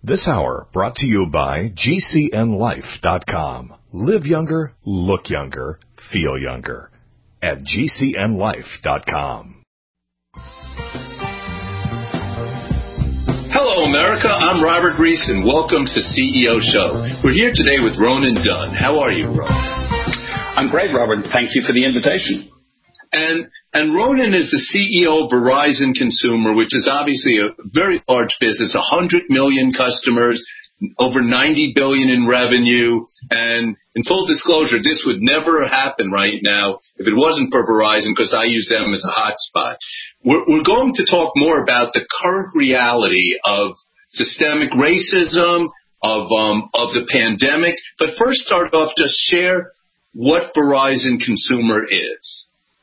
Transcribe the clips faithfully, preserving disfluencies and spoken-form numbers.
This hour brought to you by G C N Life dot com. Live younger, look younger, feel younger at G C N Life dot com. Hello, America. I'm Robert Reese, and welcome to C E O Show. We're here today with Ronan Dunn. How are you, Ronan? I'm great, Robert. Thank you for the invitation. And and Ronan is the C E O of Verizon Consumer, which is obviously a very large business, one hundred million customers, over ninety billion dollars in revenue. And in full disclosure, this would never happen right now if it wasn't for Verizon, because I use them as a hotspot. We're, we're going to talk more about the current reality of systemic racism, of um, of the pandemic. But first, start off, just share what Verizon Consumer is.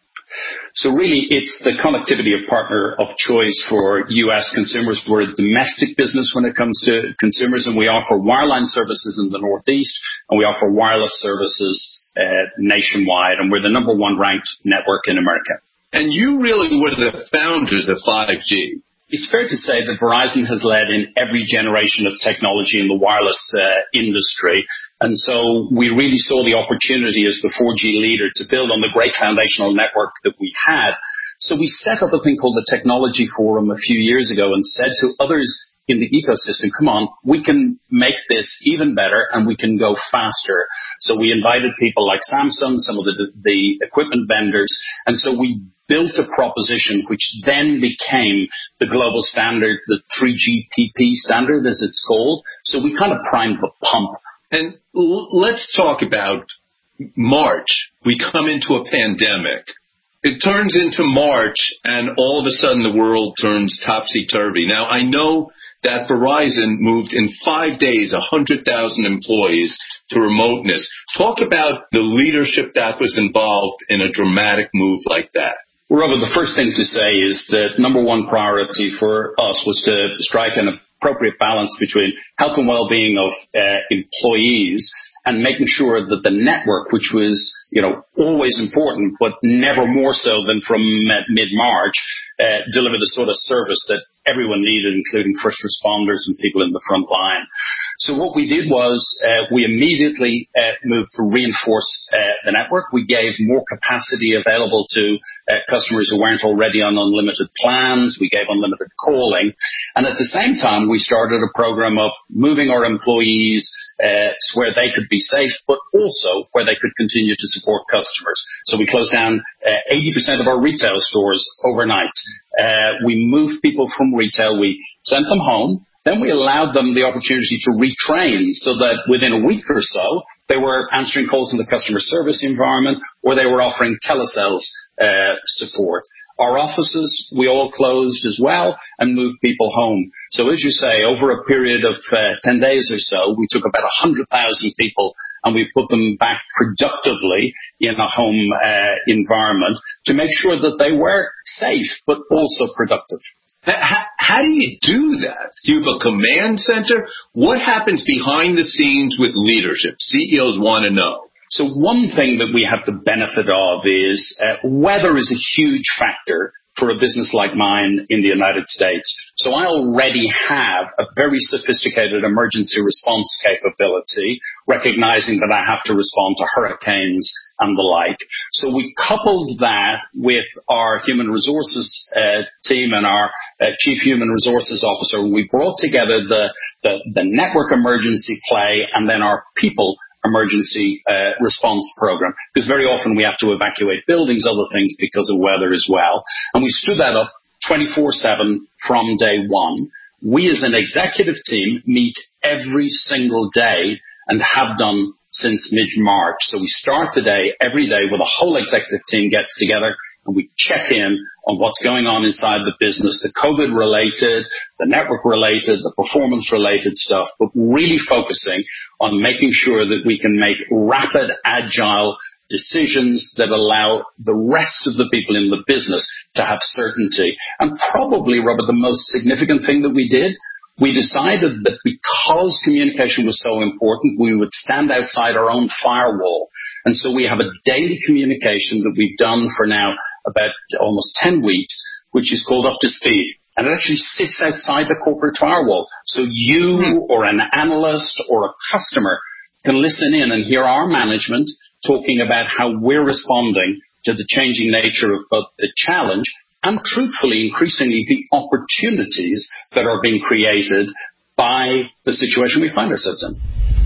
So really, it's the connectivity of partner of choice for U S consumers. We're a domestic business when it comes to consumers, and we offer wireline services in the Northeast, and we offer wireless services uh, nationwide, and we're the number one ranked network in America. And you really were the founders of five G. It's fair to say that Verizon has led in every generation of technology in the wireless uh, industry. And so we really saw the opportunity as the four G leader to build on the great foundational network that we had. So we set up a thing called the Technology Forum a few years ago and said to others in the ecosystem, come on, we can make this even better and we can go faster. So we invited people like Samsung, some of the, the equipment vendors. And so we built a proposition which then became the global standard, the three G P P standard, as it's called. So we kind of primed the pump. And l- let's talk about March. We come into a pandemic. It turns into March, and all of a sudden the world turns topsy-turvy. Now, I know that Verizon moved in five days one hundred thousand employees to remoteness. Talk about the leadership that was involved in a dramatic move like that. Well, Robert, the first thing to say is that number one priority for us was to strike an appropriate balance between health and well-being of uh, employees and making sure that the network, which was, you know, always important, but never more so than from uh, mid-March, uh, delivered the sort of service that everyone needed, including first responders and people in the front line. So what we did was uh, we immediately uh, moved to reinforce uh, the network. We gave more capacity available to uh, customers who weren't already on unlimited plans. We gave unlimited calling. And at the same time, we started a program of moving our employees uh, to where they could be safe, but also where they could continue to support customers. So we closed down uh, eighty percent of our retail stores overnight. Uh, we moved people from retail. We sent them home. Then we allowed them the opportunity to retrain so that within a week or so, they were answering calls in the customer service environment, or they were offering telesales uh, support. Our offices, we all closed as well and moved people home. So as you say, over a period of uh, ten days or so, we took about one hundred thousand people and we put them back productively in a home uh, environment to make sure that they were safe but also productive. How, how do you do that? Do you have a command center? What happens behind the scenes with leadership? C E Os want to know. So one thing that we have the benefit of is uh, weather is a huge factor for a business like mine in the United States. So I already have a very sophisticated emergency response capability, recognizing that I have to respond to hurricanes and the like. So we coupled that with our human resources uh, team and our uh, chief human resources officer. We brought together the, the, the network emergency play and then our people emergency uh, response program, because very often we have to evacuate buildings, other things because of weather as well. And we stood that up twenty-four seven from day one. We as an executive team meet every single day and have done since mid-March. So we start the day every day with a whole executive team gets together and we check in on what's going on inside the business, the COVID-related, the network-related, the performance-related stuff, but really focusing on making sure that we can make rapid, agile decisions that allow the rest of the people in the business to have certainty. And probably, Robert, the most significant thing that we did, we decided that because communication was so important, we would stand outside our own firewall. And so we have a daily communication that we've done for now about almost ten weeks, which is called Up to Speed. And it actually sits outside the corporate firewall. So you or an analyst or a customer can listen in and hear our management talking about how we're responding to the changing nature of both the challenge and, truthfully, increasingly the opportunities that are being created by the situation we find ourselves in.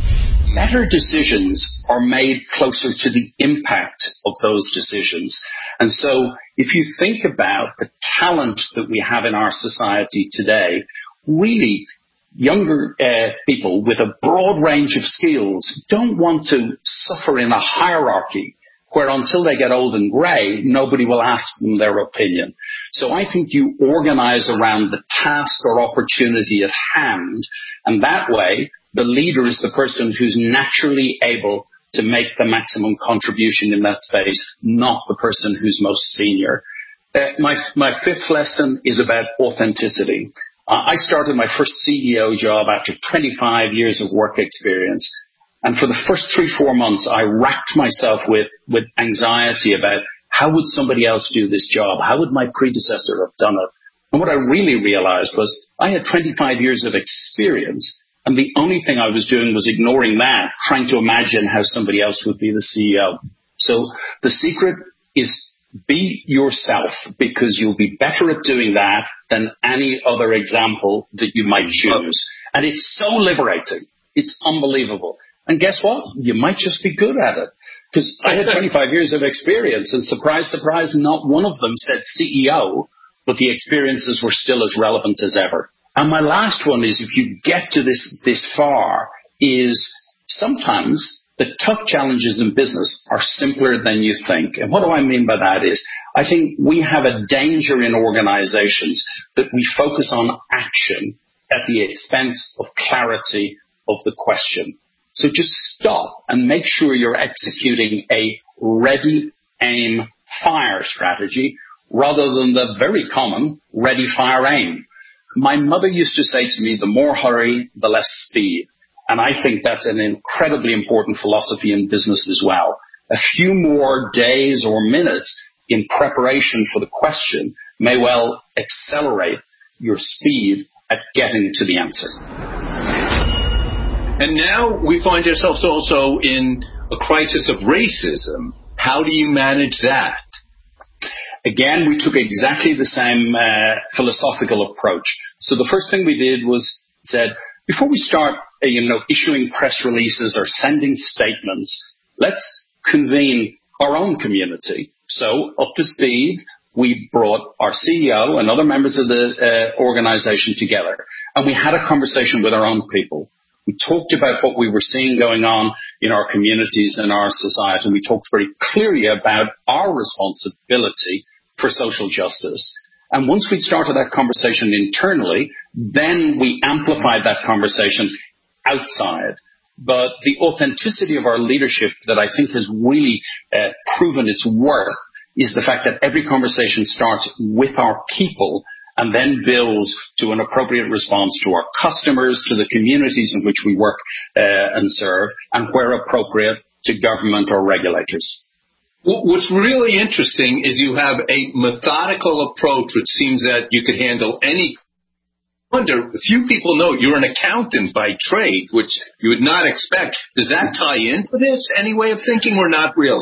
Better decisions are made closer to the impact of those decisions. And so if you think about the talent that we have in our society today, really younger uh, people with a broad range of skills don't want to suffer in a hierarchy where until they get old and grey, nobody will ask them their opinion. So I think you organize around the task or opportunity at hand, and that way the leader is the person who's naturally able to make the maximum contribution in that space, not the person who's most senior. Uh, my, my fifth lesson is about authenticity. Uh, I started my first C E O job after twenty-five years of work experience. And for the first three, four months, I racked myself with, with anxiety about how would somebody else do this job? How would my predecessor have done it? And what I really realized was I had twenty-five years of experience, and the only thing I was doing was ignoring that, trying to imagine how somebody else would be the C E O. So the secret is be yourself, because you'll be better at doing that than any other example that you might choose. And it's so liberating. It's unbelievable. And guess what? You might just be good at it. Because I had twenty-five years of experience, and surprise, surprise, not one of them said C E O, but the experiences were still as relevant as ever. And my last one is, if you get to this, this far, is sometimes the tough challenges in business are simpler than you think. And what do I mean by that is, I think we have a danger in organizations that we focus on action at the expense of clarity of the question. So just stop and make sure you're executing a ready, aim, fire strategy rather than the very common ready, fire, aim. My mother used to say to me, the more hurry, the less speed. And I think that's an incredibly important philosophy in business as well. A few more days or minutes in preparation for the question may well accelerate your speed at getting to the answer. And now we find ourselves also in a crisis of racism. How do you manage that? Again, we took exactly the same uh, philosophical approach. So the first thing we did was said, before we start uh, you know, issuing press releases or sending statements, let's convene our own community. So up to speed, we brought our C E O and other members of the uh, organization together, and we had a conversation with our own people. We talked about what we were seeing going on in our communities and our society, and we talked very clearly about our responsibility for social justice. And once we'd started that conversation internally, then we amplified that conversation outside. But the authenticity of our leadership that I think has really uh, proven its worth is the fact that every conversation starts with our people and then builds to an appropriate response to our customers, to the communities in which we work uh, and serve, and where appropriate, to government or regulators. What's really interesting is you have a methodical approach which seems that you could handle any. I wonder, few people know you're an accountant by trade, which you would not expect. Does that tie into this, any way of thinking, or not really?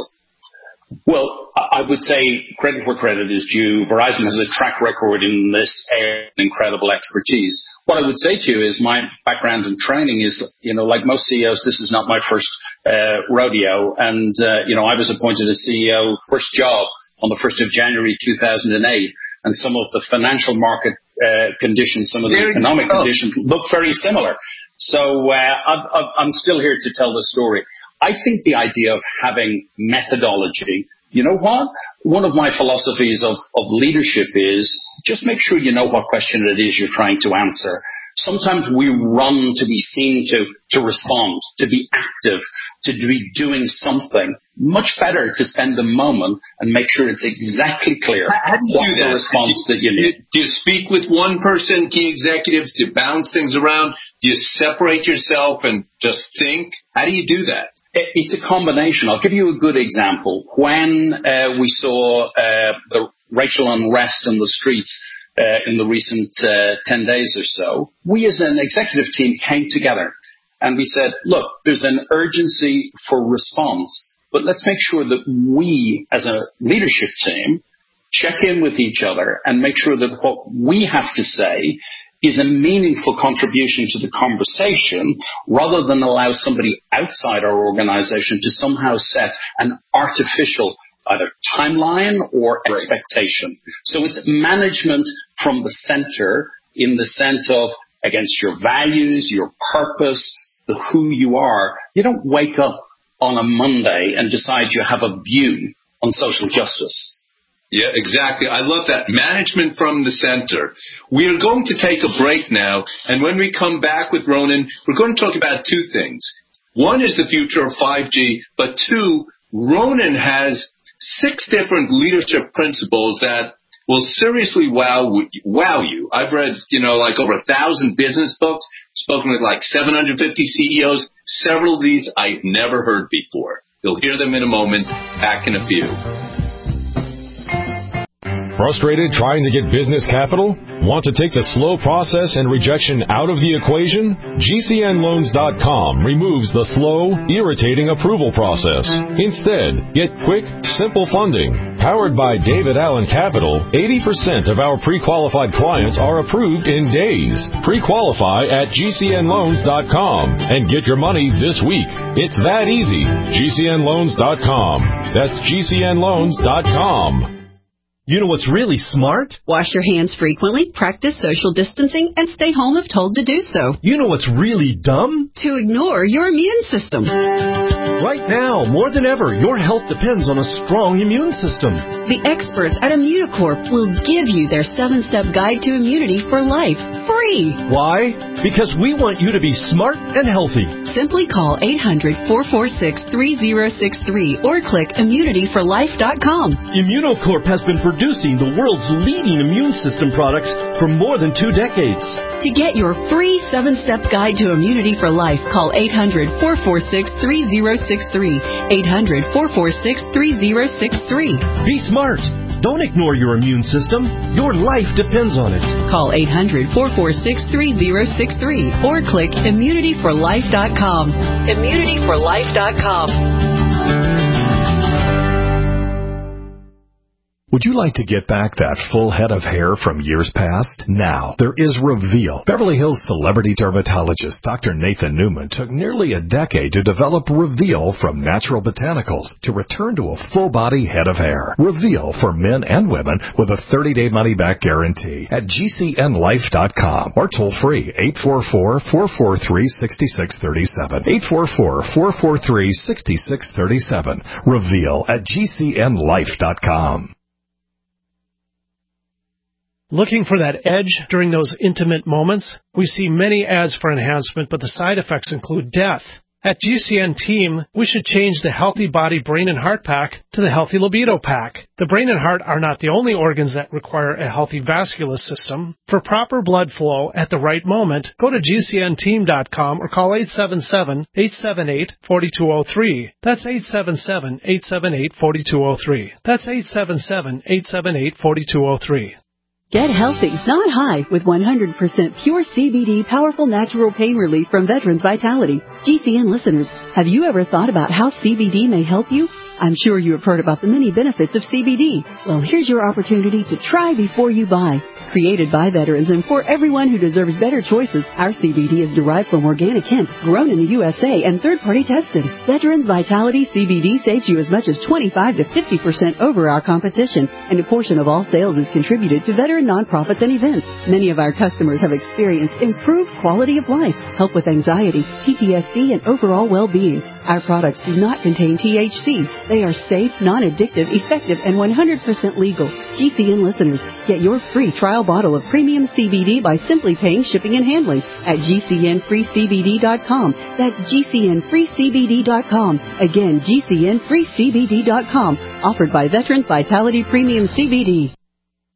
Well, I would say credit where credit is due. Verizon has a track record in this area, incredible expertise. What I would say to you is my background and training is, you know, like most C E Os, this is not my first uh, rodeo. And, uh, you know, I was appointed as C E O, first job on the first of January two thousand eight. And some of the financial market uh, conditions, some of the economic conditions look very similar. So uh, I've, I've, I'm still here to tell the story. I think the idea of having methodology, you know what? One of my philosophies of, of leadership is just make sure you know what question it is you're trying to answer. Sometimes we run to be seen to, to respond, to be active, to be doing something. Much better to spend a moment and make sure it's exactly clear How do you what do the that? response do you, that you need. Do you speak with one person, key executives, to bounce things around? Do you separate yourself and just think? How do you do that? It's a combination. I'll give you a good example. When uh, we saw uh, the racial unrest in the streets uh, in the recent uh, ten days or so, we as an executive team came together and we said, look, there's an urgency for response, but let's make sure that we as a leadership team check in with each other and make sure that what we have to say is a meaningful contribution to the conversation rather than allow somebody outside our organization to somehow set an artificial either timeline or right. expectation. So it's management from the center in the sense of against your values, your purpose, the who you are. You don't wake up on a Monday and decide you have a view on social justice. Yeah, exactly. I love that. Management from the center. We are going to take a break now, and when we come back with Ronen, we're going to talk about two things. One is the future of five G, but two, Ronen has six different leadership principles that will seriously wow wow you. I've read, you know, like over a thousand business books, spoken with like seven hundred fifty C E Os. Several of these I've never heard before. You'll hear them in a moment. Back in a few. Frustrated trying to get business capital? Want to take the slow process and rejection out of the equation? G C N loans dot com removes the slow, irritating approval process. Instead, get quick, simple funding. Powered by David Allen Capital, eighty percent of our pre-qualified clients are approved in days. Pre-qualify at G C N loans dot com and get your money this week. It's that easy. G C N loans dot com. That's G C N loans dot com. You know what's really smart? Wash your hands frequently, practice social distancing, and stay home if told to do so. You know what's really dumb? To ignore your immune system. Right now, more than ever, your health depends on a strong immune system. The experts at Immunocorp will give you their seven-step guide to immunity for life, free. Why? Because we want you to be smart and healthy. Simply call eight hundred, four four six, three zero six three or click immunity for life dot com. Immunocorp has been producing the world's leading immune system products for more than two decades. To get your free seven-step guide to immunity for life, call eight hundred, four four six, three zero six three. eight hundred, four four six, three zero six three. Be smart. Don't ignore your immune system. Your life depends on it. Call eight hundred, four four six, three zero six three or click immunity for life dot com. immunity for life dot com. Would you like to get back that full head of hair from years past? Now, there is Reveal. Beverly Hills celebrity dermatologist Doctor Nathan Newman took nearly a decade to develop Reveal from natural botanicals to return to a full-body head of hair. Reveal for men and women with a thirty-day money-back guarantee at G C N life dot com or toll-free eight four four, four four three, six six three seven. eight four four, four four three, six six three seven. Reveal at G C N life dot com. Looking for that edge during those intimate moments? We see many ads for enhancement, but the side effects include death. At G C N Team, we should change the Healthy Body, Brain, and Heart Pack to the Healthy Libido Pack. The brain and heart are not the only organs that require a healthy vascular system. For proper blood flow at the right moment, go to G C N team dot com or call eight seven seven, eight seven eight, four two zero three. That's eight seven seven, eight seven eight, four two zero three. That's eight seven seven, eight seven eight, four two zero three. Get healthy, not high, with one hundred percent pure C B D powerful natural pain relief from Veterans Vitality. G C N listeners, have you ever thought about how C B D may help you? I'm sure you have heard about the many benefits of C B D. Well, here's your opportunity to try before you buy. Created by veterans and for everyone who deserves better choices, our C B D is derived from organic hemp, grown in the U S A, and third-party tested. Veterans Vitality C B D saves you as much as twenty-five to fifty percent over our competition, and a portion of all sales is contributed to veteran nonprofits and events. Many of our customers have experienced improved quality of life, help with anxiety, P T S D, and overall well-being. Our products do not contain T H C. They are safe, non-addictive, effective, and one hundred percent legal. G C N listeners, get your free trial bottle of premium C B D by simply paying shipping and handling at G C N free C B D dot com. That's G C N free C B D dot com. Again, G C N free C B D dot com. Offered by Veterans Vitality Premium C B D.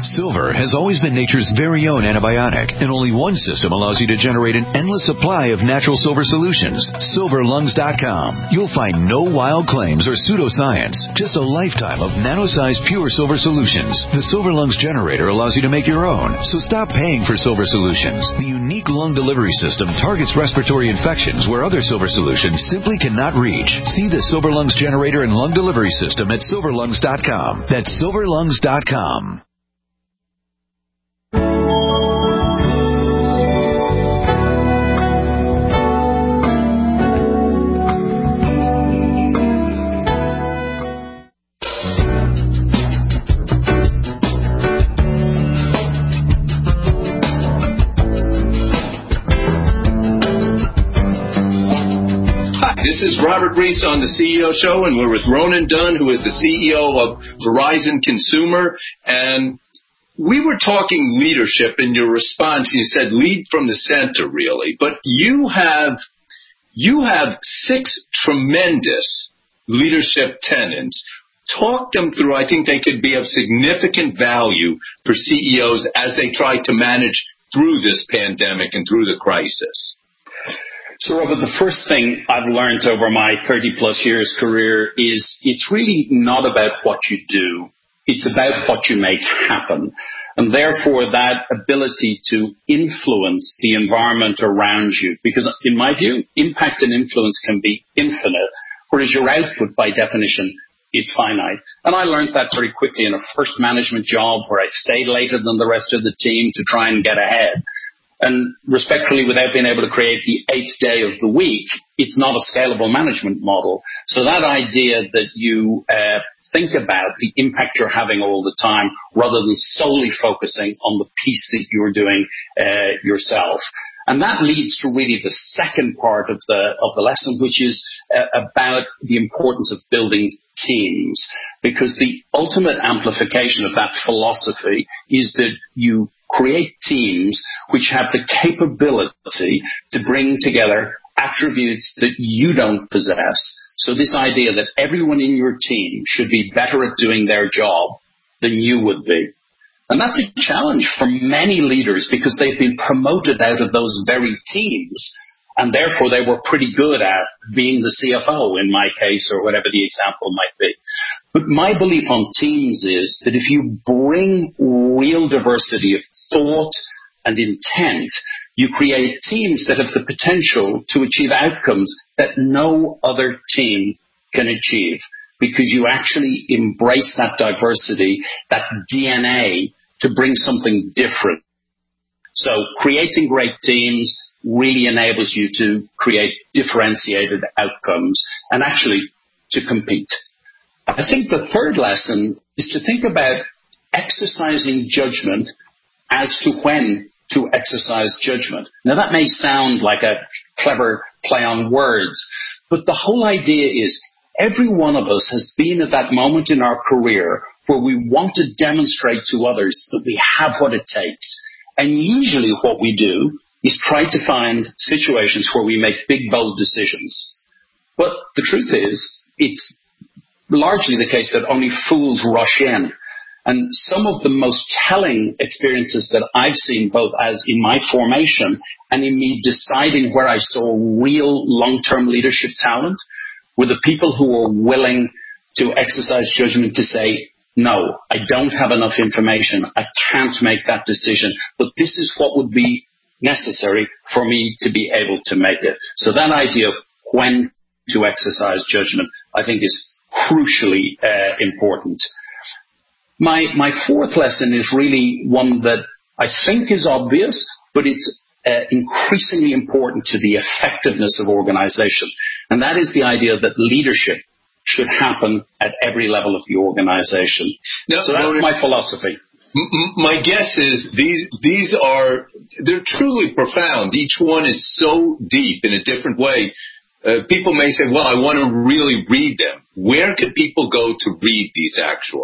Silver has always been nature's very own antibiotic, and only one system allows you to generate an endless supply of natural silver solutions. silver lungs dot com. You'll find no wild claims or pseudoscience, just a lifetime of nano-sized pure silver solutions. The Silver Lungs generator allows you to make your own, so stop paying for silver solutions. The unique lung delivery system targets respiratory infections where other silver solutions simply cannot reach. See the Silver Lungs generator and lung delivery system at silver lungs dot com. That's silver lungs dot com. This is Robert Reese on the C E O Show, and we're with Ronan Dunn, who is the C E O of Verizon Consumer. And we were talking leadership in your response. You said lead from the center, really. But you have you have six tremendous leadership tenets. Talk them through. I think they could be of significant value for C E Os as they try to manage through this pandemic and through the crisis. So, Robert, the first thing I've learned over my thirty-plus years career is it's really not about what you do. It's about what you make happen. And therefore, that ability to influence the environment around you, because in my view, impact and influence can be infinite, whereas your output, by definition, is finite. And I learned that very quickly in a first management job where I stayed later than the rest of the team to try and get ahead. And respectfully, without being able to create the eighth day of the week, it's not a scalable management model. So that idea that you uh, think about the impact you're having all the time rather than solely focusing on the piece that you're doing uh, yourself. And that leads to really the second part of the of the lesson, which is uh, about the importance of building teams. Because the ultimate amplification of that philosophy is that you create teams which have the capability to bring together attributes that you don't possess. So this idea that everyone in your team should be better at doing their job than you would be. And that's a challenge for many leaders because they've been promoted out of those very teams. And therefore, they were pretty good at being the C F O, in my case, or whatever the example might be. But my belief on teams is that if you bring real diversity of thought and intent, you create teams that have the potential to achieve outcomes that no other team can achieve, because you actually embrace that diversity, that D N A, to bring something different. So creating great teams really enables you to create differentiated outcomes and actually to compete. I think the third lesson is to think about exercising judgment as to when to exercise judgment. Now, that may sound like a clever play on words, but the whole idea is every one of us has been at that moment in our career where we want to demonstrate to others that we have what it takes. And usually what we do is try to find situations where we make big, bold decisions. But the truth is, it's largely the case that only fools rush in. And some of the most telling experiences that I've seen, both as in my formation and in me deciding where I saw real long-term leadership talent, were the people who were willing to exercise judgment to say, no, I don't have enough information. I can't make that decision. But this is what would be necessary for me to be able to make it. So that idea of when to exercise judgment, I think, is crucially uh, important. My my fourth lesson is really one that I think is obvious, but it's uh, increasingly important to the effectiveness of organization. And that is the idea that leadership should happen at every level of the organization. Now, so that's my philosophy. My guess is these these are, they're truly profound. Each one is so deep in a different way. Uh, people may say, well, I want to really read them. Where could people go to read these actual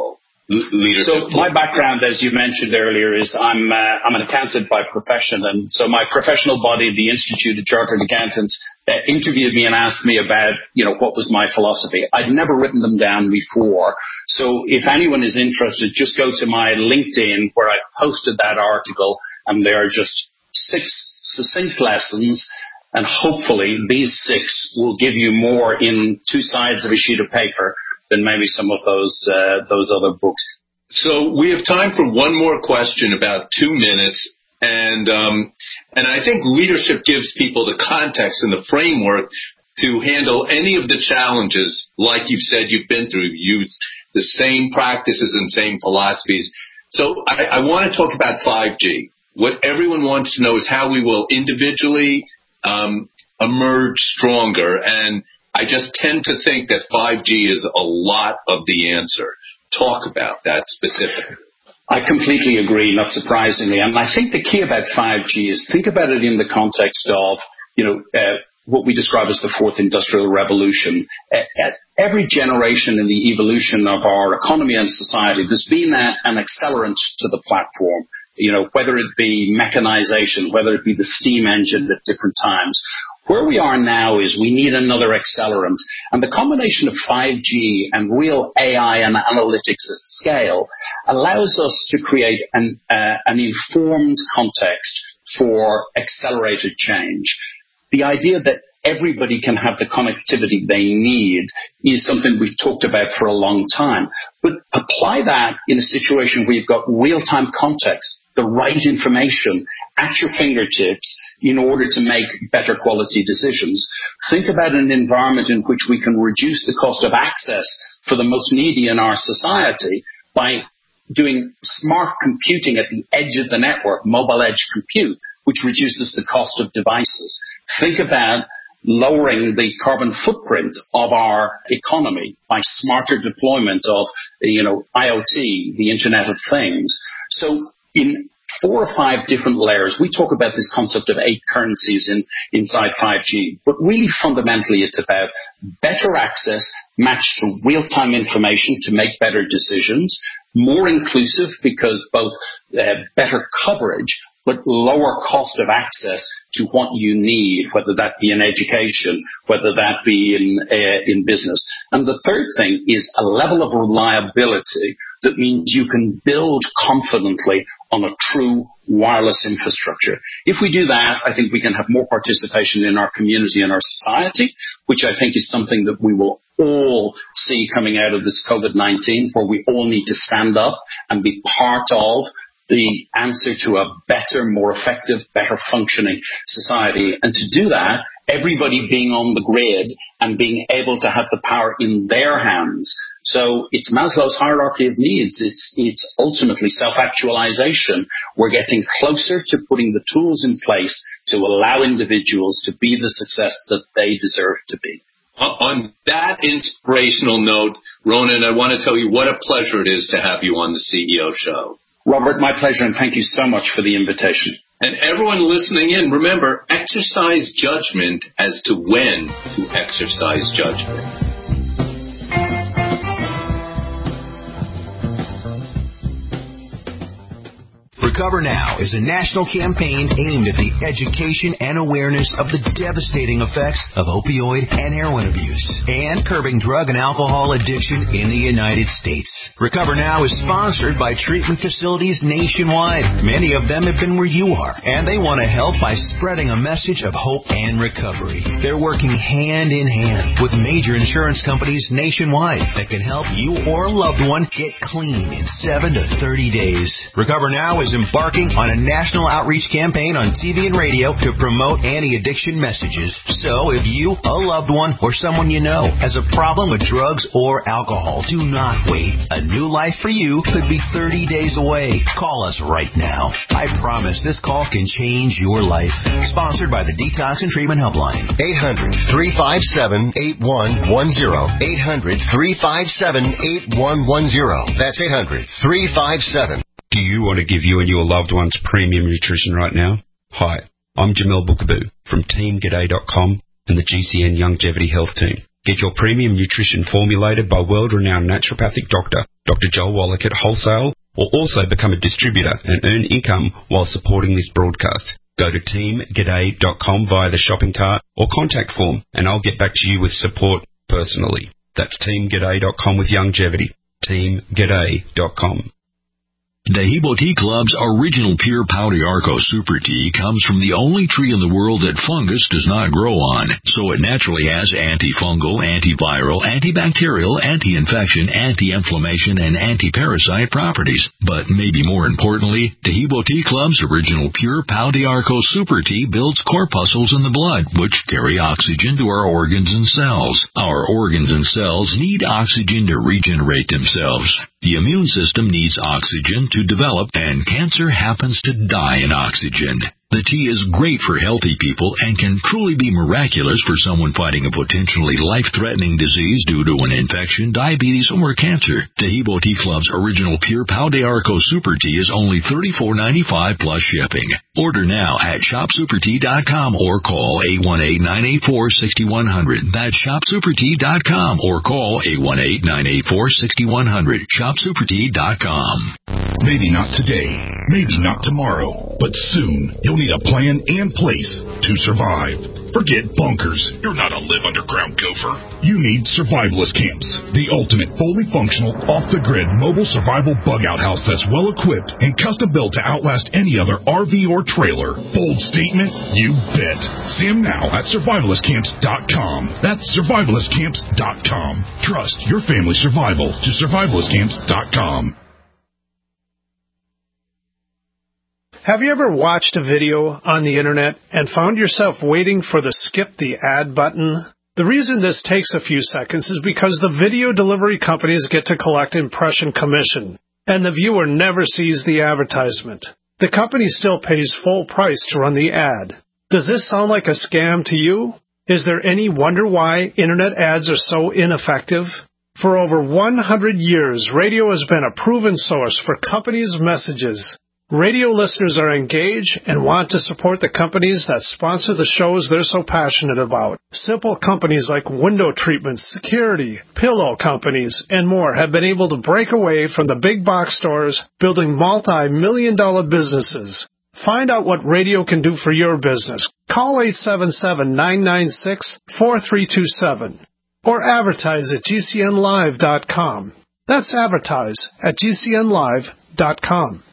leadership? So my background, as you mentioned earlier, is I'm uh, I'm an accountant by profession, and so my professional body, the Institute of Chartered Accountants, uh, interviewed me and asked me about, you know, what was my philosophy. I'd never written them down before, so if anyone is interested, just go to my LinkedIn where I posted that article, and there are just six succinct lessons. And hopefully these six will give you more in two sides of a sheet of paper than maybe some of those uh, those other books. So we have time for one more question, about two minutes. And um, and I think leadership gives people the context and the framework to handle any of the challenges, like you've said you've been through. You've used the same practices and same philosophies. So I, I want to talk about five G. What everyone wants to know is how we will individually Um, emerge stronger, and I just tend to think that five G is a lot of the answer. Talk about that specifically. I completely agree, not surprisingly. And I think the key about five G is think about it in the context of, you know, uh, what we describe as the fourth industrial revolution. Uh, at every generation in the evolution of our economy and society, there's been a, an accelerant to the platform. You know, whether it be mechanization, whether it be the steam engine at different times. Where we are now is we need another accelerant. And the combination of five G and real A I and analytics at scale allows us to create an, uh, an informed context for accelerated change. The idea that everybody can have the connectivity they need is something we've talked about for a long time. But apply that in a situation where you've got real-time context, the right information at your fingertips in order to make better quality decisions. Think about an environment in which we can reduce the cost of access for the most needy in our society by doing smart computing at the edge of the network, mobile edge compute, which reduces the cost of devices. Think about lowering the carbon footprint of our economy by smarter deployment of, you know, I O T, the Internet of Things. So in four or five different layers, we talk about this concept of eight currencies in, inside five G, but really fundamentally it's about better access matched to real-time information to make better decisions, more inclusive because both uh, better coverage but lower cost of access to what you need, whether that be in education, whether that be in uh, in business. And the third thing is a level of reliability that means you can build confidently on a true wireless infrastructure. If we do that, I think we can have more participation in our community and our society, which I think is something that we will all see coming out of this COVID nineteen, where we all need to stand up and be part of the answer to a better, more effective, better functioning society. And to do that, everybody being on the grid and being able to have the power in their hands. So it's Maslow's hierarchy of needs. It's, it's ultimately self-actualization. We're getting closer to putting the tools in place to allow individuals to be the success that they deserve to be. On that inspirational note, Ronan, I want to tell you what a pleasure it is to have you on the C E O Show. Robert, my pleasure, and thank you so much for the invitation. And everyone listening in, remember, exercise judgment as to when to exercise judgment. Recover Now is a national campaign aimed at the education and awareness of the devastating effects of opioid and heroin abuse and curbing drug and alcohol addiction in the United States. Recover Now is sponsored by treatment facilities nationwide. Many of them have been where you are, and they want to help by spreading a message of hope and recovery. They're working hand in hand with major insurance companies nationwide that can help you or a loved one get clean in seven to thirty days. Recover Now is embarking on a national outreach campaign on T V and radio to promote anti-addiction messages. So if you, a loved one, or someone you know has a problem with drugs or alcohol, do not wait. A new life for you could be thirty days away. Call us right now. I promise this call can change your life. Sponsored by the Detox and Treatment Helpline. eight hundred, three five seven, eight one one zero. eight hundred, three five seven, eight one one zero. That's eight hundred, three five seven. Do you want to give you and your loved ones premium nutrition right now? Hi, I'm Jamel Bookaboo from Team G'day dot com and the G C N Longevity Health Team. Get your premium nutrition formulated by world-renowned naturopathic doctor, Doctor Joel Wallach at wholesale, or also become a distributor and earn income while supporting this broadcast. Go to team g'day dot com via the shopping cart or contact form, and I'll get back to you with support personally. That's team g'day dot com with longevity. team g'day dot com. Dehibo Tea Club's original pure Pau d'Arco Super Tea comes from the only tree in the world that fungus does not grow on, so it naturally has antifungal, antiviral, antibacterial, anti-infection, anti-inflammation, and anti-parasite properties. But maybe more importantly, Dehibo Tea Club's original pure Pau d'Arco Super Tea builds corpuscles in the blood, which carry oxygen to our organs and cells. Our organs and cells need oxygen to regenerate themselves. The immune system needs oxygen to develop, and cancer happens to die in oxygen. The tea is great for healthy people and can truly be miraculous for someone fighting a potentially life-threatening disease due to an infection, diabetes, or cancer. Dehibo Tea Club's original pure Pau d'Arco Super Tea is only thirty-four ninety-five plus shipping. Order now at shop super tea dot com or call eight one eight, nine eight four, six one zero zero. That's shop super tea dot com or call eight one eight, nine eight four, six one zero zero. shop super tea dot com. Maybe not today, maybe not tomorrow, but soon you'll need a plan and place to survive. Forget bunkers. You're not a live underground gopher. You need survivalist camps, the ultimate fully functional, off-the-grid mobile survival bug-out house that's well-equipped and custom-built to outlast any other R V or trailer. Bold statement? You bet. See them now at survivalist camps dot com. That's survivalist camps dot com. Trust your family's survival to survivalist camps dot com. Have you ever watched a video on the internet and found yourself waiting for the skip the ad button? The reason this takes a few seconds is because the video delivery companies get to collect impression commission, and the viewer never sees the advertisement. The company still pays full price to run the ad. Does this sound like a scam to you? Is there any wonder why internet ads are so ineffective? For over one hundred years, radio has been a proven source for companies' messages. Radio listeners are engaged and want to support the companies that sponsor the shows they're so passionate about. Simple companies like window treatments, security, pillow companies, and more have been able to break away from the big box stores, building multi-million dollar businesses. Find out what radio can do for your business. Call eight seven seven, nine nine six, four three two seven or advertise at G C N live dot com. That's advertise at G C N live dot com.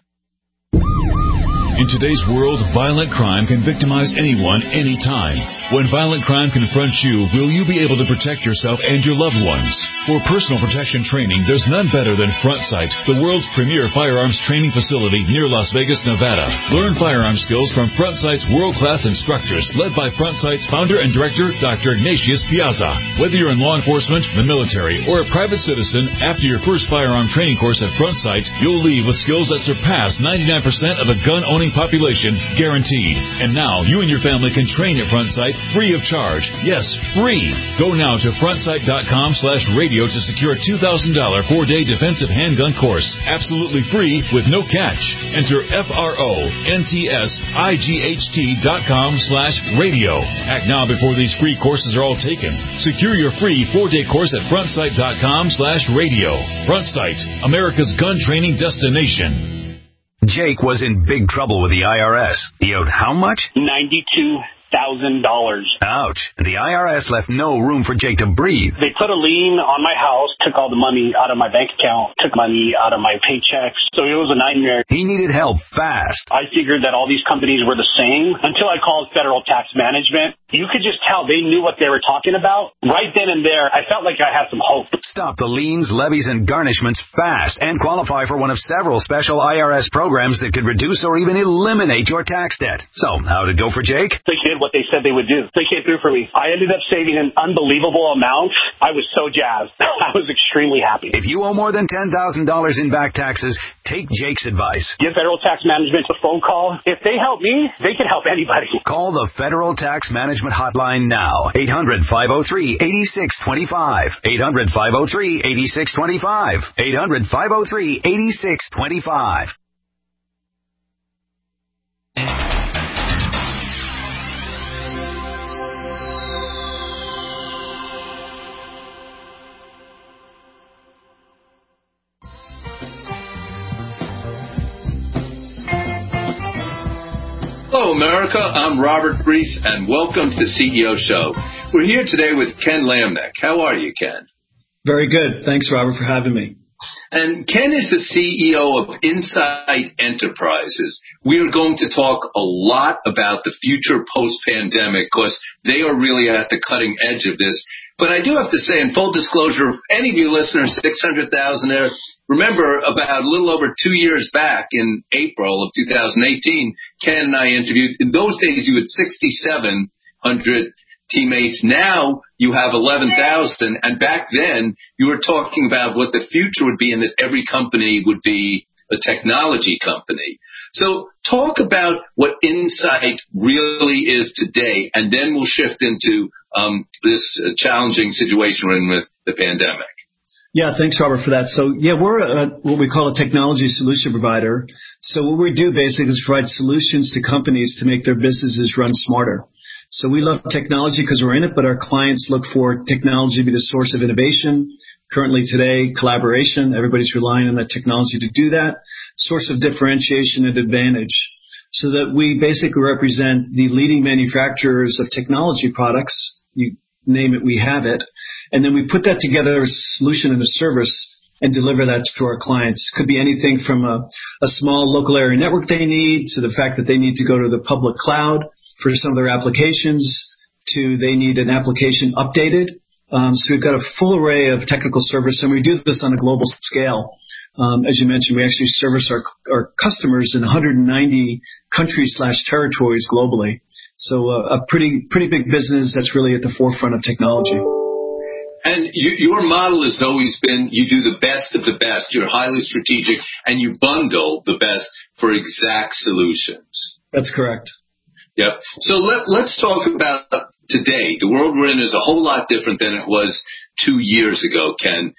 In today's world, violent crime can victimize anyone, anytime. When violent crime confronts you, will you be able to protect yourself and your loved ones? For personal protection training, there's none better than FrontSight, the world's premier firearms training facility near Las Vegas, Nevada. Learn firearm skills from FrontSight's world-class instructors, led by FrontSight's founder and director, Doctor Ignatius Piazza. Whether you're in law enforcement, the military, or a private citizen, after your first firearm training course at FrontSight, you'll leave with skills that surpass ninety-nine percent of the gun-owning population, guaranteed. And now, you and your family can train at FrontSight free of charge. Yes, free. Go now to frontsight dot com slash radio to secure a two thousand dollars four-day defensive handgun course. Absolutely free with no catch. Enter F R O N T S I G H T dot com slash radio. Act now before these free courses are all taken. Secure your free four-day course at frontsight dot com slash radio. FrontSight, America's gun training destination. Jake was in big trouble with the I R S. He owed how much? ninety-two thousand dollars. Ouch. And the I R S left no room for Jake to breathe. They put a lien on my house, took all the money out of my bank account, took money out of my paychecks. So it was a nightmare. He needed help fast. I figured that all these companies were the same until I called Federal Tax Management. You could just tell they knew what they were talking about. Right then and there, I felt like I had some hope. Stop the liens, levies, and garnishments fast and qualify for one of several special I R S programs that could reduce or even eliminate your tax debt. So, how'd it go for Jake? They did what they said they would do. They came through for me. I ended up saving an unbelievable amount. I was so jazzed. I was extremely happy. If you owe more than ten thousand dollars in back taxes, take Jake's advice. Give Federal Tax Management a phone call. If they help me, they can help anybody. Call the Federal Tax Management Hotline now. eight hundred, five oh three, eight six two five. eight hundred, five oh three, eight six two five. eight hundred, five oh three, eight six two five. Hello, America. I'm Robert Reese, and welcome to the C E O Show. We're here today with Ken Lamneck. How are you, Ken? Very good. Thanks, Robert, for having me. And Ken is the C E O of Insight Enterprises. We are going to talk a lot about the future post-pandemic because they are really at the cutting edge of this. But I do have to say, in full disclosure, if any of you listeners, six hundred thousand there, remember about a little over two years back in April of two thousand eighteen, Ken and I interviewed. In those days, you had sixty-seven hundred teammates. Now you have eleven thousand. And back then, you were talking about what the future would be and that every company would be a technology company. So talk about what Insight really is today, and then we'll shift into um, this uh, challenging situation we're in with the pandemic. Yeah, thanks, Robert, for that. So, yeah, we're a, what we call a technology solution provider. So what we do basically is provide solutions to companies to make their businesses run smarter. So we love technology because we're in it, but our clients look for technology to be the source of innovation. Currently today, collaboration. Everybody's relying on that technology to do that. Source of differentiation and advantage. So that we basically represent the leading manufacturers of technology products. You name it, we have it. And then we put that together as a solution and a service and deliver that to our clients. Could be anything from a, a small local area network they need to the fact that they need to go to the public cloud for some of their applications to they need an application updated. Um, so we've got a full array of technical service, and we do this on a global scale. Um, as you mentioned, we actually service our, our customers in one hundred ninety countries slash territories globally. So uh, a pretty pretty big business that's really at the forefront of technology. And you, your model has always been you do the best of the best. You're highly strategic, and you bundle the best for exact solutions. That's correct. Yep. So let, let's talk about today. The world we're in is a whole lot different than it was two years ago, Ken.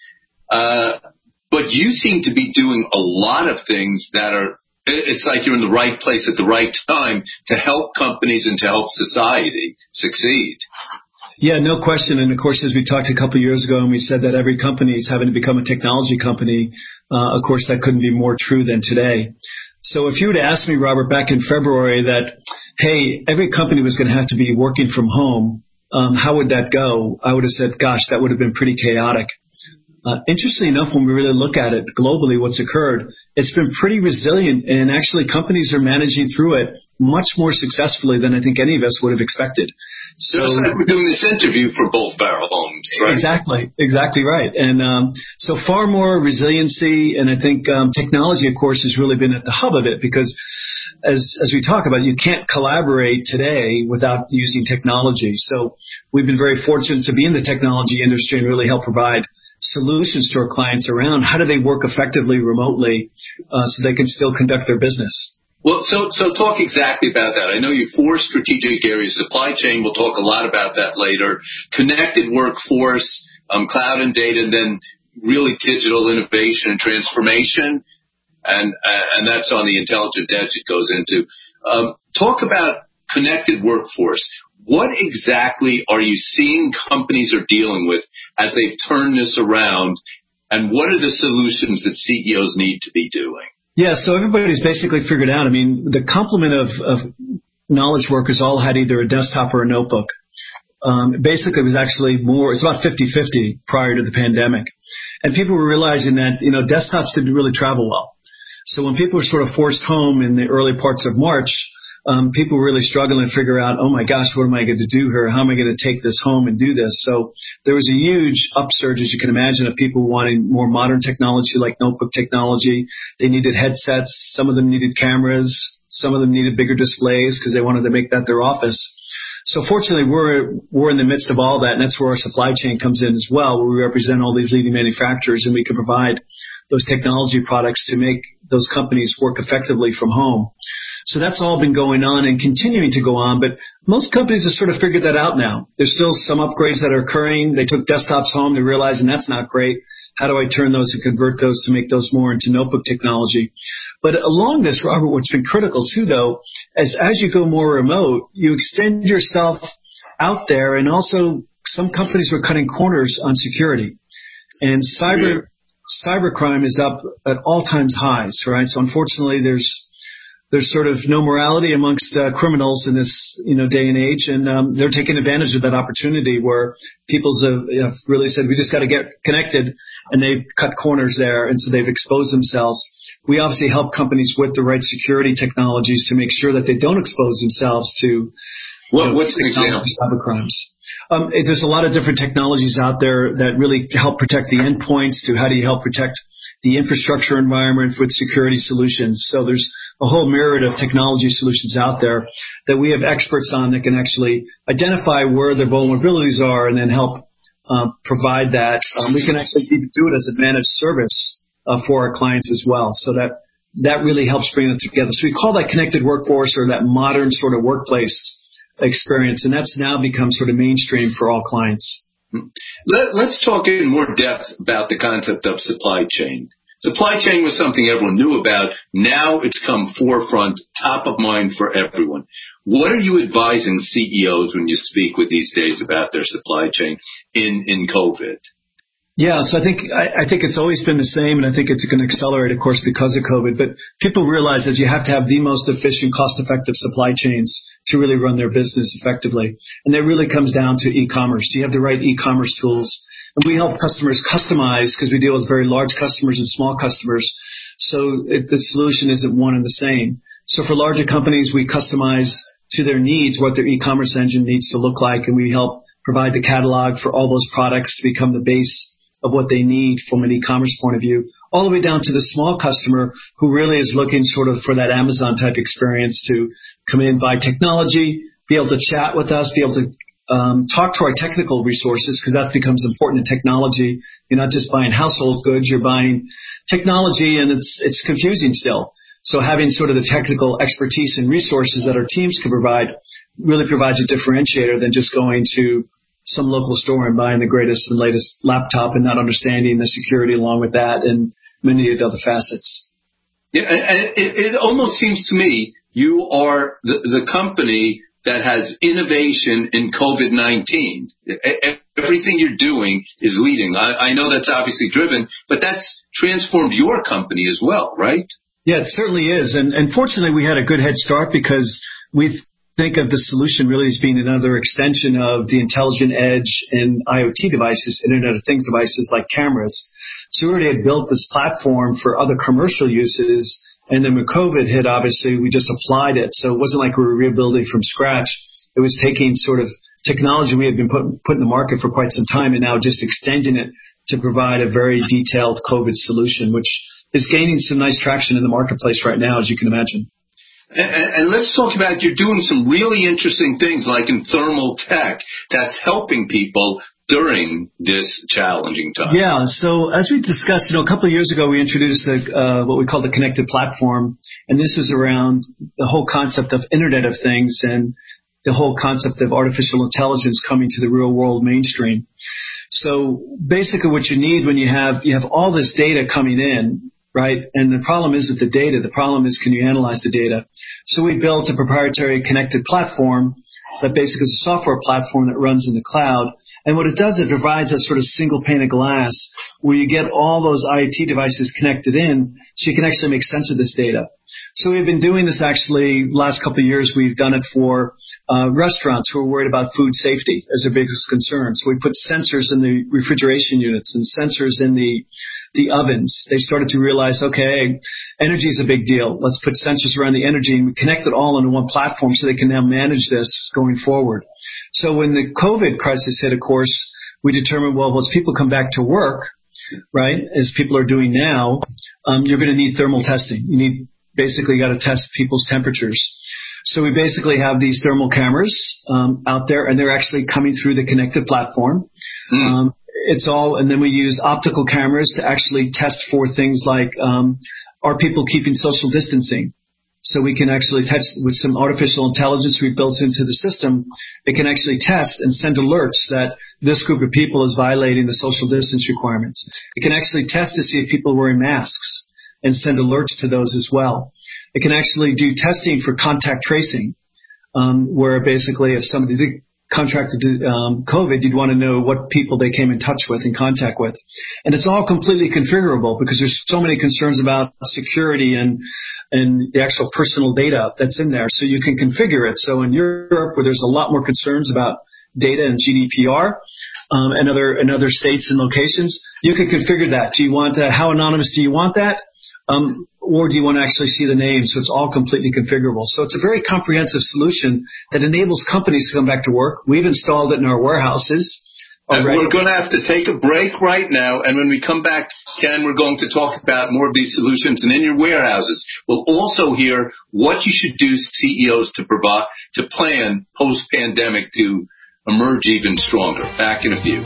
Uh, but you seem to be doing a lot of things that are, it's like you're in the right place at the right time to help companies and to help society succeed. Yeah, no question. And of course, as we talked a couple of years ago and we said that every company is having to become a technology company, uh, of course, that couldn't be more true than today. So if you were to ask me, Robert, back in February that, hey, every company was going to have to be working from home, um, how would that go? I would have said, gosh, that would have been pretty chaotic. Uh, interestingly enough, when we really look at it globally, what's occurred, it's been pretty resilient, and actually companies are managing through it much more successfully than I think any of us would have expected. So, Just like we're doing this interview for Bolt Barrel Homes, right? Exactly, exactly right. And um, so far more resiliency, and I think um, technology, of course, has really been at the hub of it because as as we talk about, you can't collaborate today without using technology. So we've been very fortunate to be in the technology industry and really help provide solutions to our clients around how do they work effectively remotely uh, so they can still conduct their business. Well, so so talk exactly about that. I know you have four strategic areas. Supply chain, we'll talk a lot about that later. Connected workforce, um, cloud and data, and then really digital innovation and transformation. And uh, and that's on the intelligent edge it goes into. Um, talk about connected workforce. What exactly are you seeing companies are dealing with as they've turned this around, and what are the solutions that C E Os need to be doing? Yeah, so everybody's basically figured out, I mean, the complement of, of knowledge workers all had either a desktop or a notebook. Um, basically, it was actually more, it's about fifty-fifty prior to the pandemic. And people were realizing that, you know, desktops didn't really travel well. So when people were sort of forced home in the early parts of March, um, people were really struggling to figure out, oh my gosh, what am I going to do here? How am I going to take this home and do this? So there was a huge upsurge, as you can imagine, of people wanting more modern technology like notebook technology. They needed headsets. Some of them needed cameras. Some of them needed bigger displays because they wanted to make that their office. So fortunately, we're we're in the midst of all that, and that's where our supply chain comes in as well, where we represent all these leading manufacturers, and we can provide those technology products to make those companies work effectively from home. So that's all been going on and continuing to go on, but most companies have sort of figured that out now. There's still some upgrades that are occurring. They took desktops home. They're realizing that's not great. How do I turn those and convert those to make those more into notebook technology? But along this, Robert, what's been critical too, though, as as you go more remote, you extend yourself out there, and also some companies were cutting corners on security. And cyber cybercrime is up at all-time highs, right? So unfortunately, there's there's sort of no morality amongst uh, criminals in this, you know, day and age, and um, they're taking advantage of that opportunity where people have, have really said, we just got to get connected, and they've cut corners there, and so they've exposed themselves. We obviously help companies with the right security technologies to make sure that they don't expose themselves to what, you know, what's an example? Cyber crimes. Um, it, there's a lot of different technologies out there that really help protect the endpoints to how do you help protect the infrastructure environment with security solutions. So there's a whole myriad of technology solutions out there that we have experts on that can actually identify where their vulnerabilities are and then help uh, provide that. Um, we can actually do it as a managed service uh, for our clients as well. So that that really helps bring it together. So we call that connected workforce or that modern sort of workplace experience, and that's now become sort of mainstream for all clients. Let, let's talk in more depth about the concept of supply chain. Supply chain was something everyone knew about. Now it's come forefront, top of mind for everyone. What are you advising C E Os when you speak with these days about their supply chain in, in COVID? Yeah, so I think I, I think it's always been the same, and I think it's going to accelerate, of course, because of COVID. But people realize that you have to have the most efficient, cost-effective supply chains to really run their business effectively. And that really comes down to e-commerce. Do you have the right e-commerce tools? And we help customers customize because we deal with very large customers and small customers. So it, the solution isn't one and the same. So for larger companies, we customize to their needs what their e-commerce engine needs to look like, and we help provide the catalog for all those products to become the base of what they need from an e-commerce point of view, all the way down to the small customer who really is looking sort of for that Amazon type experience to come in, buy technology, be able to chat with us, be able to um, talk to our technical resources, because that becomes important in technology. You're not just buying household goods, you're buying technology, and it's it's confusing still. So having sort of the technical expertise and resources that our teams can provide really provides a differentiator than just going to some local store and buying the greatest and latest laptop and not understanding the security along with that and many of the other facets. Yeah, and it, it almost seems to me you are the, the company that has innovation in COVID nineteen. Everything you're doing is leading. I, I know that's obviously driven, but that's transformed your company as well, right? Yeah, it certainly is. And, and fortunately, we had a good head start because we've think of the solution really as being another extension of the intelligent edge and IoT devices, Internet of Things devices like cameras. So we already had built this platform for other commercial uses, and then when COVID hit, obviously, we just applied it. So it wasn't like we were rebuilding from scratch. It was taking sort of technology we had been put, put in the market for quite some time and now just extending it to provide a very detailed COVID solution, which is gaining some nice traction in the marketplace right now, as you can imagine. And, and let's talk about you're doing some really interesting things like in thermal tech that's helping people during this challenging time. Yeah. So as we discussed, you know, a couple of years ago, we introduced a, uh, what we call the connected platform. And this was around the whole concept of Internet of Things and the whole concept of artificial intelligence coming to the real world mainstream. So basically what you need when you have, you have all this data coming in, right? And the problem isn't the data. The problem is, can you analyze the data? So we built a proprietary connected platform that basically is a software platform that runs in the cloud. And what it does, it provides a sort of single pane of glass where you get all those IoT devices connected in so you can actually make sense of this data. So we've been doing this actually last couple of years. We've done it for uh, restaurants who are worried about food safety as their biggest concern. So we put sensors in the refrigeration units and sensors in the the ovens. They started to realize, okay, energy is a big deal. Let's put sensors around the energy, and we connect it all into one platform so they can now manage this going forward. So when the COVID crisis hit, of course, we determined, well, as people come back to work, right, as people are doing now, um, you're going to need thermal testing. You need basically got to test people's temperatures. So we basically have these thermal cameras um, out there, and they're actually coming through the connected platform. Mm. Um, It's all, and then we use optical cameras to actually test for things like, um, are people keeping social distancing? So we can actually test with some artificial intelligence we built into the system. It can actually test and send alerts that this group of people is violating the social distance requirements. It can actually test to see if people are wearing masks and send alerts to those as well. It can actually do testing for contact tracing, um, where basically if somebody, contracted um, COVID, you'd want to know what people they came in touch with, in contact with. And it's all completely configurable because there's so many concerns about security and and the actual personal data that's in there. So you can configure it. So in Europe, where there's a lot more concerns about data and G D P R um, and other and other states and locations, you can configure that. Do you want that? How anonymous do you want that? Um, or do you want to actually see the name? So it's all completely configurable. So it's a very comprehensive solution that enables companies to come back to work. We've installed it in our warehouses. And we're going to have to take a break right now. And when we come back, Ken, we're going to talk about more of these solutions. And in your warehouses, we'll also hear what you should do, C E Os, to provide, to plan post-pandemic to emerge even stronger. Back in a few.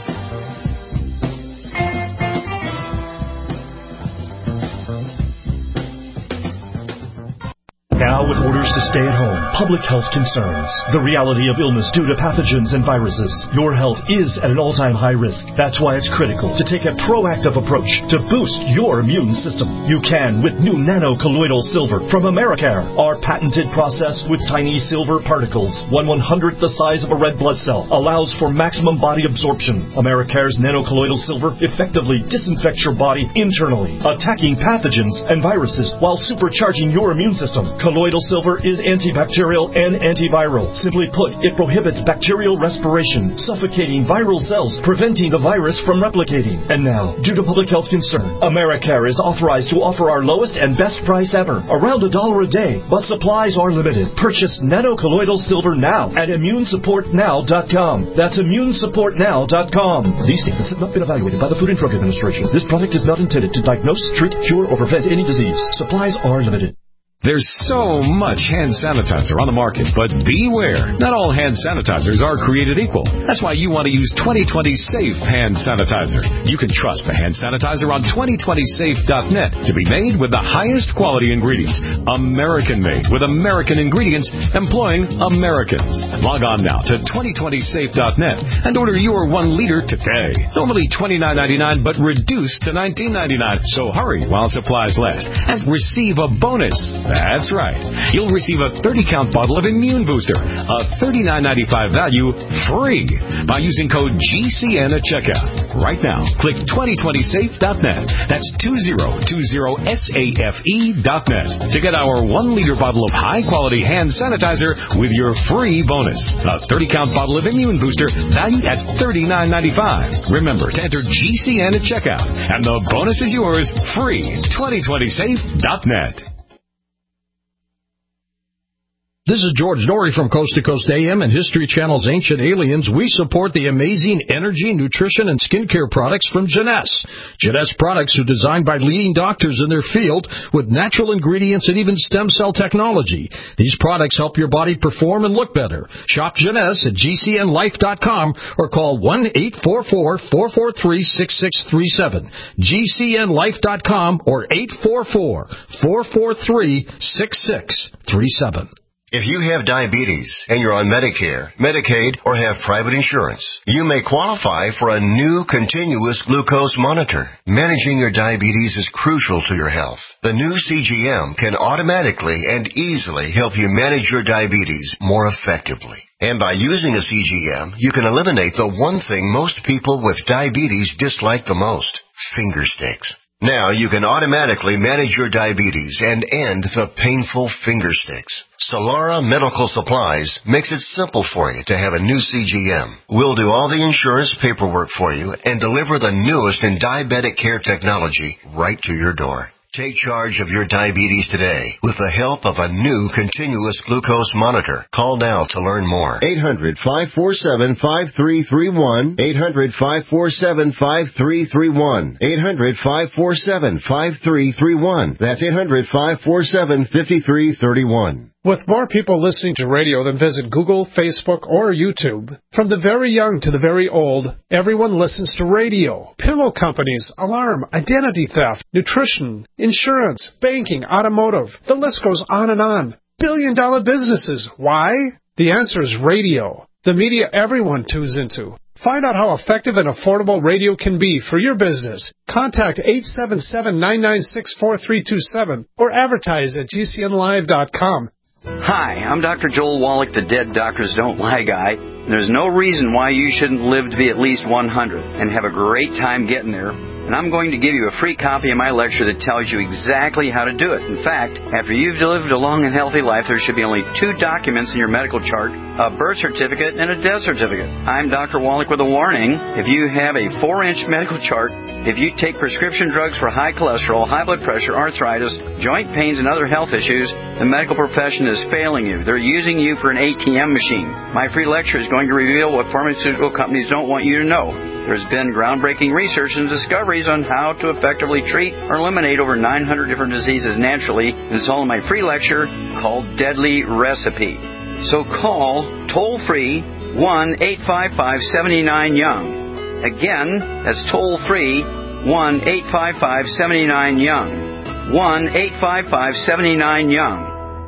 Now with orders to stay at home, public health concerns, the reality of illness due to pathogens and viruses, your health is at an all-time high risk. That's why it's critical to take a proactive approach to boost your immune system. You can with new nano-colloidal silver from Americare. Our patented process with tiny silver particles, one one-hundredth the size of a red blood cell, allows for maximum body absorption. Americare's nano-colloidal silver effectively disinfects your body internally, attacking pathogens and viruses while supercharging your immune system. Colloidal silver is antibacterial and antiviral. Simply put, it prohibits bacterial respiration, suffocating viral cells, preventing the virus from replicating. And now, due to public health concern, Americare is authorized to offer our lowest and best price ever, around a dollar a day, but supplies are limited. Purchase nano-colloidal silver now at immune support now dot com. That's immune support now dot com. These statements have not been evaluated by the Food and Drug Administration. This product is not intended to diagnose, treat, cure, or prevent any disease. Supplies are limited. There's so much hand sanitizer on the market, but beware. Not all hand sanitizers are created equal. That's why you want to use twenty twenty Safe Hand Sanitizer. You can trust the hand sanitizer on twenty twenty safe dot net to be made with the highest quality ingredients. American-made with American ingredients employing Americans. Log on now to twenty twenty safe dot net and order your one liter today. Normally twenty-nine ninety-nine, but reduced to nineteen ninety-nine. So hurry while supplies last and receive a bonus. That's right. You'll receive a thirty count bottle of Immune Booster, a thirty-nine ninety-five value, free by using code G C N at checkout. Right now, click twenty twenty safe dot net. That's two zero two zero safe dot net to get our one liter bottle of high-quality hand sanitizer with your free bonus. A thirty count bottle of Immune Booster valued at thirty-nine ninety-five. Remember to enter G C N at checkout, and the bonus is yours free. twenty twenty safe dot net. This is George Dory from Coast to Coast A M and History Channel's Ancient Aliens. We support the amazing energy, nutrition, and skincare products from Jeunesse. Jeunesse products are designed by leading doctors in their field with natural ingredients and even stem cell technology. These products help your body perform and look better. Shop Jeunesse at G C N life dot com or call one eight four four, four four three, six six three seven. G C N life dot com or eight four four, four four three, six six three seven. If you have diabetes and you're on Medicare, Medicaid, or have private insurance, you may qualify for a new continuous glucose monitor. Managing your diabetes is crucial to your health. The new C G M can automatically and easily help you manage your diabetes more effectively. And by using a C G M, you can eliminate the one thing most people with diabetes dislike the most: finger sticks. Now you can automatically manage your diabetes and end the painful finger sticks. Solara Medical Supplies makes it simple for you to have a new C G M. We'll do all the insurance paperwork for you and deliver the newest in diabetic care technology right to your door. Take charge of your diabetes today with the help of a new continuous glucose monitor. Call now to learn more. eight hundred, five four seven, five three three one. eight hundred, five four seven, five three three one. eight hundred, five four seven, five three three one. That's eight hundred, five four seven, five three three one. With more people listening to radio than visit Google, Facebook, or YouTube, from the very young to the very old, everyone listens to radio. Pillow companies, alarm, identity theft, nutrition, insurance, banking, automotive. The list goes on and on. Billion dollar businesses. Why? The answer is radio. The media everyone tunes into. Find out how effective and affordable radio can be for your business. Contact eight seven seven, nine nine six, four three two seven or advertise at G C N live dot com. Hi, I'm Doctor Joel Wallach, the Dead Doctors Don't Lie guy. There's no reason why you shouldn't live to be at least one hundred and have a great time getting there. And I'm going to give you a free copy of my lecture that tells you exactly how to do it. In fact, after you've lived a long and healthy life, there should be only two documents in your medical chart, a birth certificate and a death certificate. I'm Doctor Wallach with a warning. If you have a four-inch medical chart, if you take prescription drugs for high cholesterol, high blood pressure, arthritis, joint pains, and other health issues, the medical profession is failing you. They're using you for an A T M machine. My free lecture is going to reveal what pharmaceutical companies don't want you to know. There's been groundbreaking research and discoveries on how to effectively treat or eliminate over nine hundred different diseases naturally, and it's all in my free lecture called Deadly Recipe. So call toll-free one eight five five, seven nine, young. Again, that's toll-free one eight five five, seven nine, young. one eight five five, seven nine, young.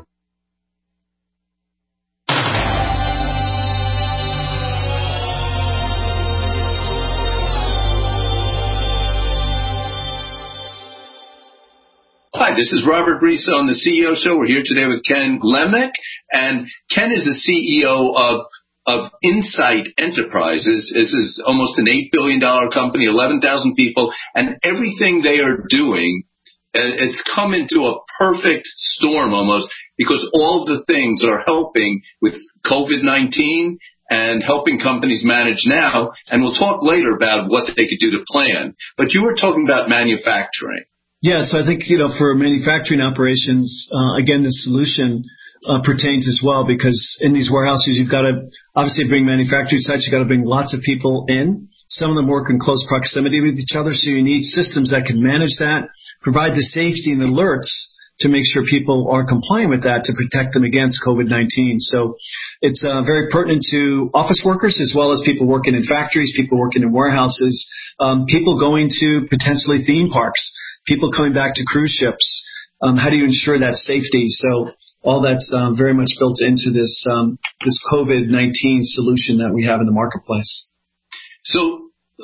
Hi, this is Robert Reese on the C E O Show. We're here today with Ken Glemek, and Ken is the C E O of of Insight Enterprises. This is almost an eight billion dollars company, eleven thousand people, and everything they are doing, it's come into a perfect storm almost, because all of the things are helping with COVID nineteen and helping companies manage now, and we'll talk later about what they could do to plan. But you were talking about manufacturing. Yeah, so I think, you know, for manufacturing operations, uh, again, the solution uh, pertains as well, because in these warehouses, you've got to obviously bring manufacturing sites. You've got to bring lots of people in. Some of them work in close proximity with each other, so you need systems that can manage that, provide the safety and alerts to make sure people are compliant with that to protect them against COVID nineteen. So it's uh, very pertinent to office workers as well as people working in factories, people working in warehouses, um, people going to potentially theme parks, people coming back to cruise ships. Um, how do you ensure that safety? So all that's um, very much built into this um, this COVID nineteen solution that we have in the marketplace. So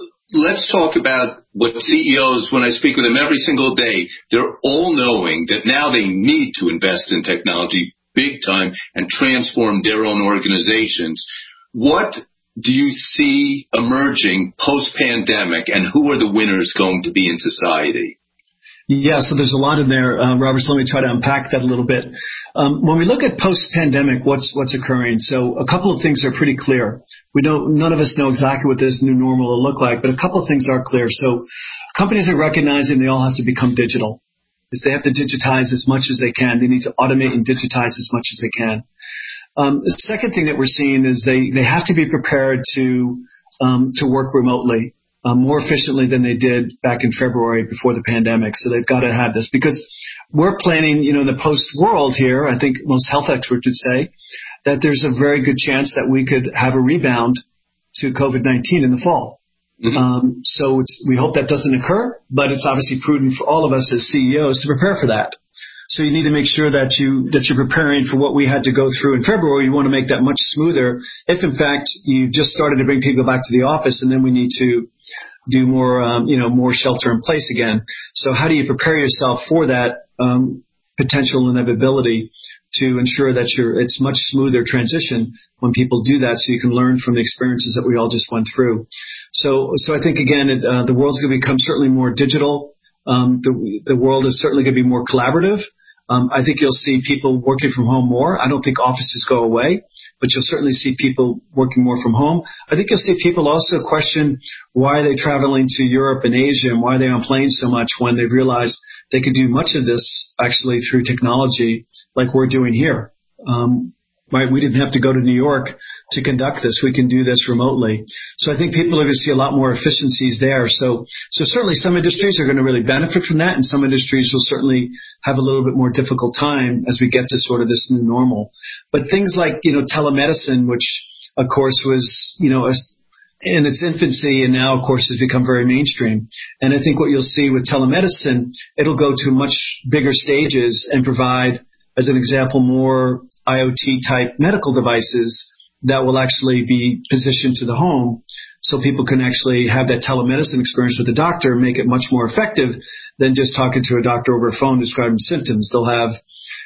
let's talk about what C E Os, when I speak with them every single day, they're all knowing that now they need to invest in technology big time and transform their own organizations. What do you see emerging post-pandemic, and who are the winners going to be in society? Yeah, so there's a lot in there, uh, Robert, so let me try to unpack that a little bit. Um, when we look at post-pandemic, what's what's occurring? So a couple of things are pretty clear. We don't, none of us know exactly what this new normal will look like, but a couple of things are clear. So companies are recognizing they all have to become digital. Is they have to digitize as much as they can. They need to automate and digitize as much as they can. Um, the second thing that we're seeing is they, they have to be prepared to um, to work remotely. Uh, more efficiently than they did back in February before the pandemic. So they've got to have this, because we're planning, you know, in the post world here, I think most health experts would say that there's a very good chance that we could have a rebound to COVID nineteen in the fall. Mm-hmm. Um, so it's, we hope that doesn't occur, but it's obviously prudent for all of us as C E Os to prepare for that. So you need to make sure that you, that you're preparing for what we had to go through in February. You want to make that much smoother if, in fact, you just started to bring people back to the office, and then we need to do more, um, you know, more shelter in place again. So how do you prepare yourself for that um, potential inevitability to ensure that you're, it's much smoother transition when people do that, so you can learn from the experiences that we all just went through. So, so I think, again, it, uh, the world's going to become certainly more digital. Um, the, the world is certainly going to be more collaborative. Um, I think you'll see people working from home more. I don't think offices go away, but you'll certainly see people working more from home. I think you'll see people also question why are they traveling to Europe and Asia, and why are they on planes so much when they've realized they could do much of this actually through technology like we're doing here. Um, right? We didn't have to go to New York to conduct this. We can do this remotely. So I think people are going to see a lot more efficiencies there. So, so certainly some industries are going to really benefit from that, and some industries will certainly have a little bit more difficult time as we get to sort of this new normal. But things like, you know, telemedicine, which of course was, you know, a, in its infancy, and now of course has become very mainstream. And I think what you'll see with telemedicine, it'll go to much bigger stages and provide, as an example, more I O T type medical devices that will actually be positioned to the home, so people can actually have that telemedicine experience with the doctor, make it much more effective than just talking to a doctor over a phone describing symptoms. They'll have,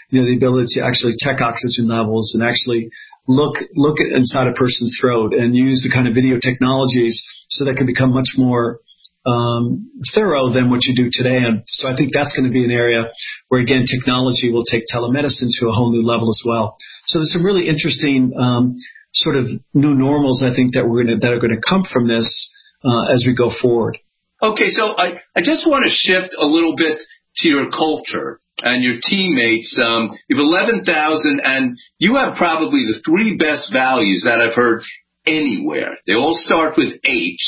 you know, the ability to actually check oxygen levels and actually look look at inside a person's throat and use the kind of video technologies so that can become much more um, thorough than what you do today. And so I think that's going to be an area where, again, technology will take telemedicine to a whole new level as well. So there's some really interesting um, sort of new normals, I think, that we're going to, that are going to come from this uh, as we go forward. Okay, so I, I just want to shift a little bit to your culture and your teammates. Um, you have eleven thousand, and you have probably the three best values that I've heard anywhere. They all start with H.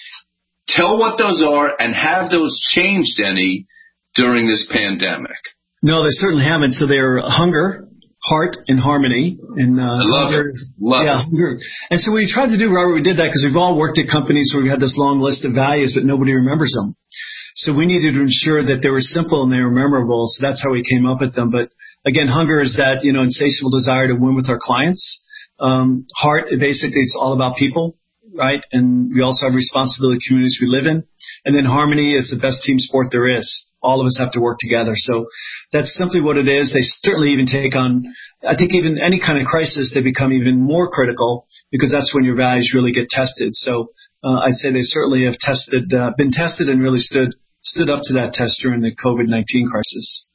Tell what those are, and have those changed any during this pandemic? No, they certainly haven't. So they're hunger, heart, and harmony. And uh, I love hunger, it. Love yeah, it. Hunger. And so we tried to do, Robert, we did that because we've all worked at companies where we had this long list of values, but nobody remembers them. So we needed to ensure that they were simple and they were memorable. So that's how we came up with them. But again, hunger is that, you know, insatiable desire to win with our clients. Um, heart, basically, it's all about people, right? And we also have responsibility to communities we live in. And then harmony is the best team sport there is. All of us have to work together. So that's simply what it is. They certainly even take on, I think even any kind of crisis, they become even more critical because that's when your values really get tested. So uh, I'd say they certainly have tested, uh, been tested and really stood stood up to that test during the COVID nineteen crisis.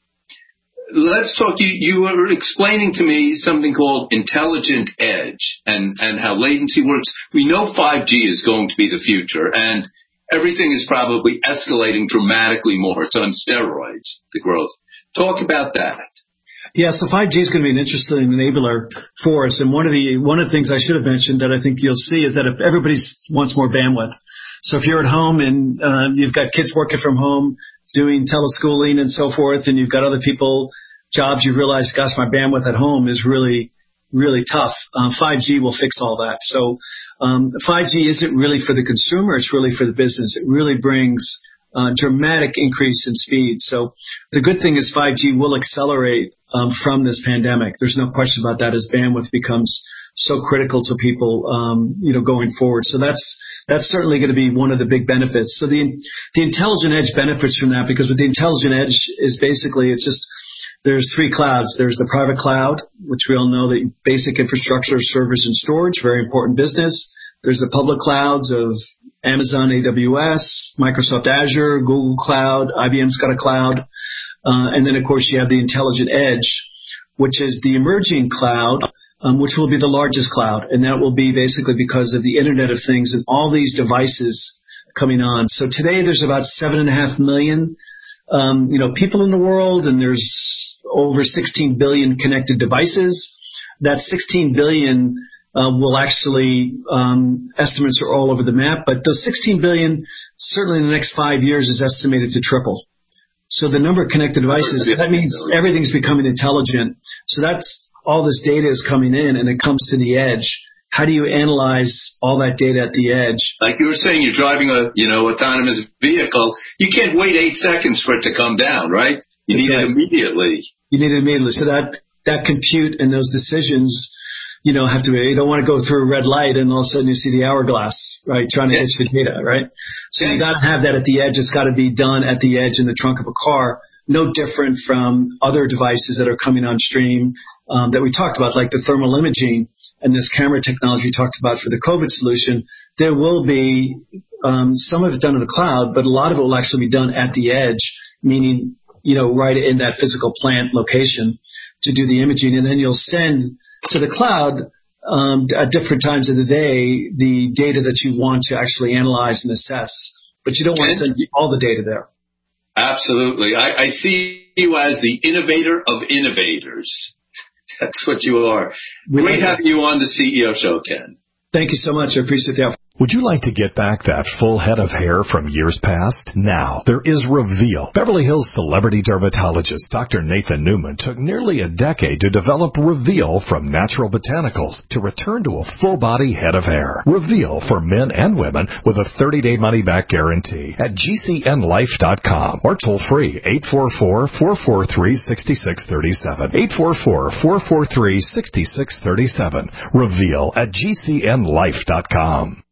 Let's talk. You, you were explaining to me something called intelligent edge and, and how latency works. We know five G is going to be the future, and everything is probably escalating dramatically more. It's on steroids, the growth. Talk about that. Yeah, so five G is going to be an interesting enabler for us. And one of the one of the things I should have mentioned that I think you'll see is that if everybody wants more bandwidth. So if you're at home and uh, you've got kids working from home, doing teleschooling and so forth, and you've got other people, jobs, you realize, gosh, my bandwidth at home is really, really tough. Um, five G will fix all that. So um, five G isn't really for the consumer. It's really for the business. It really brings a dramatic increase in speed. So the good thing is five G will accelerate um, from this pandemic. There's no question about that as bandwidth becomes so critical to people, um, you know, going forward. So that's That's certainly going to be one of the big benefits. So the the intelligent edge benefits from that because with the intelligent edge is basically it's just there's three clouds. There's the private cloud, which we all know the basic infrastructure, servers, and storage, very important business. There's the public clouds of Amazon A W S, Microsoft Azure, Google Cloud, I B M's got a cloud, uh, and then of course you have the intelligent edge, which is the emerging cloud. Um, which will be the largest cloud, and that will be basically because of the Internet of Things and all these devices coming on. So today there's about seven and a half million, um, you know, people in the world, and there's over sixteen billion connected devices. That sixteen billion uh, will actually um, estimates are all over the map, but the sixteen billion certainly in the next five years is estimated to triple. So the number of connected devices, that means everything's becoming intelligent. So that's all this data is coming in and it comes to the edge. How do you analyze all that data at the edge? Like you were saying, you're driving a, you know, autonomous vehicle. You can't wait eight seconds for it to come down, right? You need it immediately. You need it immediately. So that, that compute and those decisions, you know, have to be, you don't want to go through a red light and all of a sudden you see the hourglass, right? Trying to edge the data, right? So you got to have that at the edge. It's got to be done at the edge in the trunk of a car. No different from other devices that are coming on stream um, that we talked about, like the thermal imaging and this camera technology we talked about for the COVID solution. There will be um, some of it done in the cloud, but a lot of it will actually be done at the edge, meaning, you know, right in that physical plant location to do the imaging. And then you'll send to the cloud um, at different times of the day the data that you want to actually analyze and assess. But you don't want to send all the data there. Absolutely. I, I see you as the innovator of innovators. That's what you are. Great having you on the C E O Show, Ken. Thank you so much. I appreciate the opportunity. Would you like to get back that full head of hair from years past? Now, there is Reveal. Beverly Hills celebrity dermatologist Doctor Nathan Newman took nearly a decade to develop Reveal from natural botanicals to return to a full-body head of hair. Reveal for men and women with a thirty-day money-back guarantee at G C N life dot com or toll-free eight four four, four four three, six six three seven. eight four four, four four three, six six three seven. Reveal at G C N life dot com.